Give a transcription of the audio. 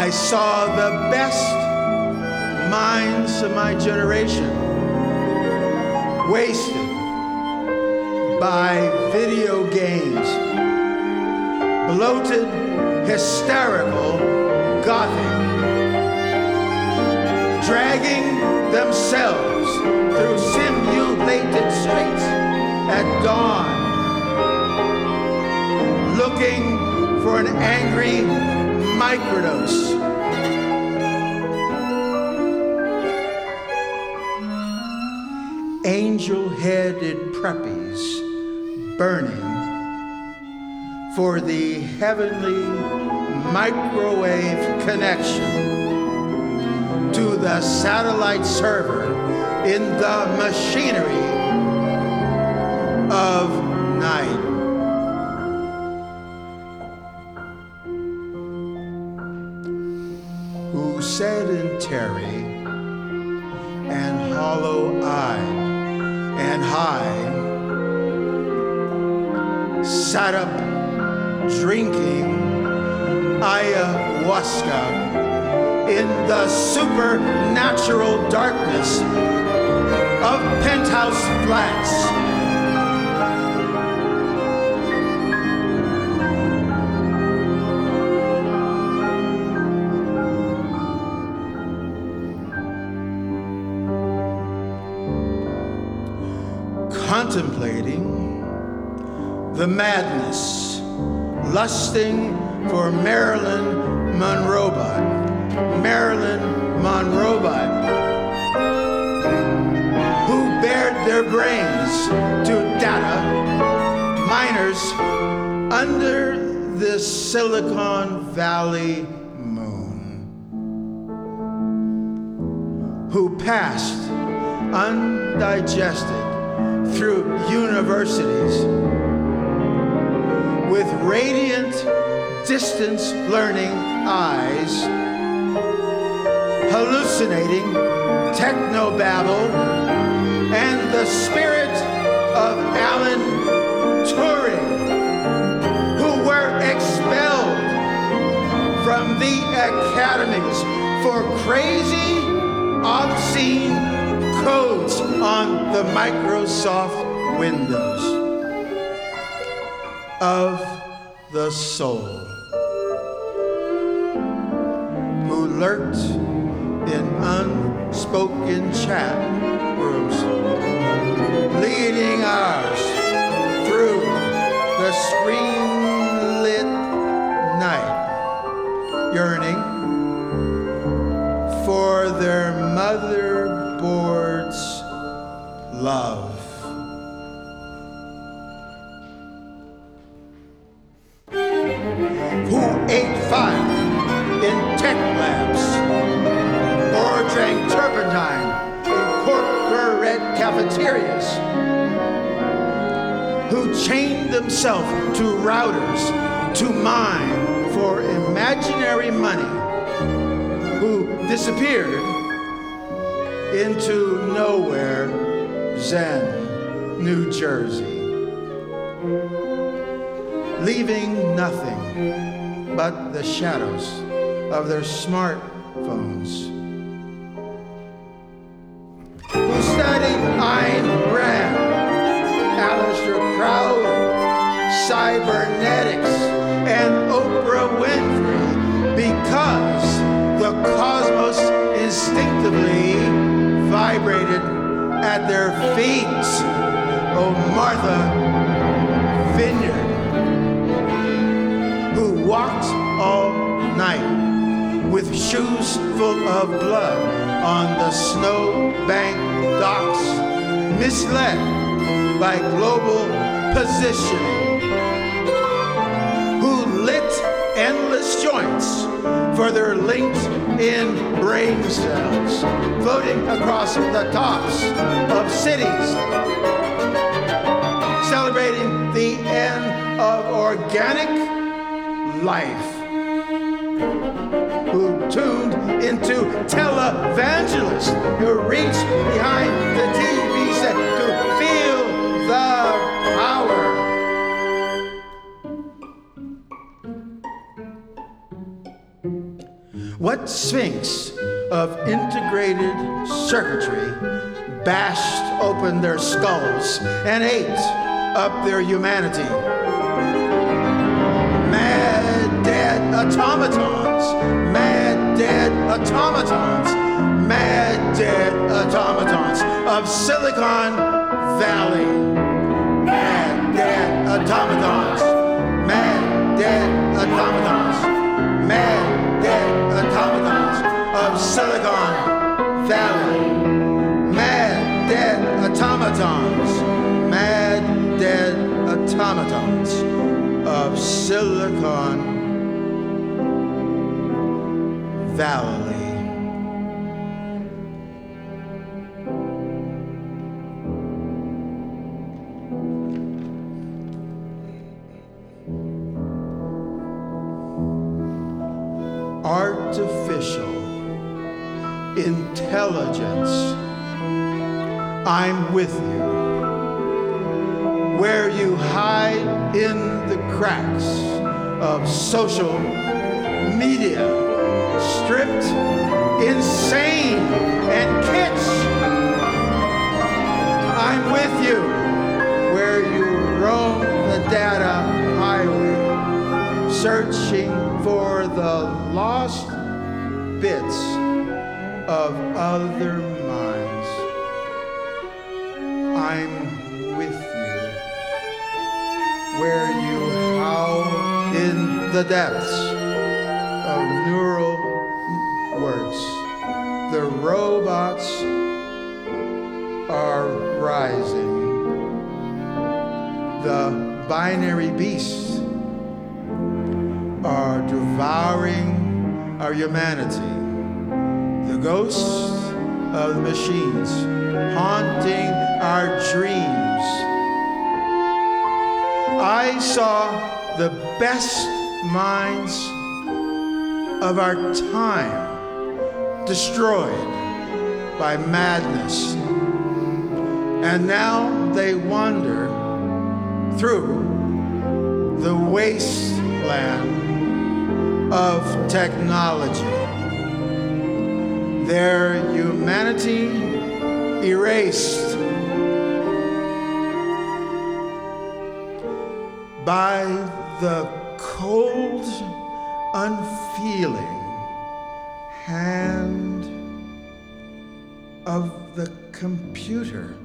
I saw the best minds of my generation wasted by video games, bloated, hysterical gothic, dragging themselves through simulated streets at dawn, looking for an angry microdose. Angel-headed preppies burning for the heavenly microwave connection to the satellite server in the machinery of night. Who sedentary and hollow-eyed and high sat up drinking ayahuasca in the supernatural darkness of penthouse flats. Contemplating the madness, lusting for Marilyn Monroe, who bared their brains to data miners under the Silicon Valley moon, who passed undigested through universities with radiant distance learning eyes, hallucinating technobabble and the spirit of Alan Turing, who were expelled from the academies for crazy, obscene codes on the Microsoft Windows of the soul, who lurked in unspoken chat rooms, leading ours through the screen-lit night, yearning for their motherboard's love. Who ate fire in tech labs or drank turpentine in corporate cafeterias, who chained themselves to routers to mine for imaginary money, who disappeared into nowhere, Zen, New Jersey, leaving nothing but the shadows of their smartphones, who studied Ayn Rand, Aleister Crowley, cybernetics, and Oprah Winfrey, because the cosmos instinctively vibrated at their feet. Oh, Martha Vineyard, who walked all night with shoes full of blood on the snowbank docks, misled by global positioning, who lit endless joints for their LinkedIn brain cells, floating across the tops of cities, celebrating the end of organic life, who tuned into televangelists who reached behind the TV set to feel the power. sphinx of integrated circuitry bashed open their skulls and ate up their humanity. Mad, dead automatons, mad, dead automatons, mad, dead automatons of Silicon Valley. Mad, dead automatons, mad, dead automatons, mad, dead automatons of Silicon Valley. Mad, dead automatons, mad, dead automatons of Silicon Valley. Artificial intelligence, I'm with you. Where you hide in the cracks of social media, stripped, insane, and kitsch. I'm with you. Where you roam the data highway, searching for the lost bits of other minds. I'm with you. Where you howl in the depths of neural works, the robots are rising. The binary beasts are devouring our humanity. The ghosts of the machines haunting our dreams. I saw the best minds of our time destroyed by madness. And now they wander through the wasteland of technology. Their humanity erased by the cold, unfeeling hand of the computer.